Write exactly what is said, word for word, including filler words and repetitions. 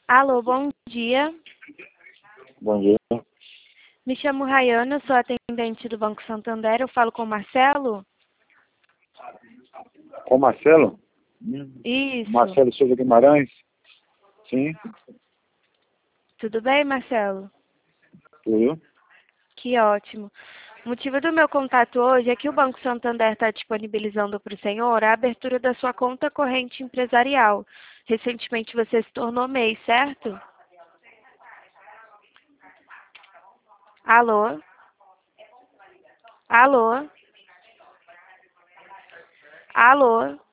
Alô, bom dia. Bom dia. Me chamo Rayana, sou atendente do Banco Santander. Eu falo com o Marcelo? Com o Marcelo? Hum, Isso. Marcelo Souza Guimarães? Sim, Tudo bem, Marcelo? tudo. Que ótimo. O motivo do meu contato hoje é que o Banco Santander está disponibilizando para o senhor a abertura da sua conta corrente empresarial. Recentemente você se tornou M E I, certo? Alô? Alô? Alô?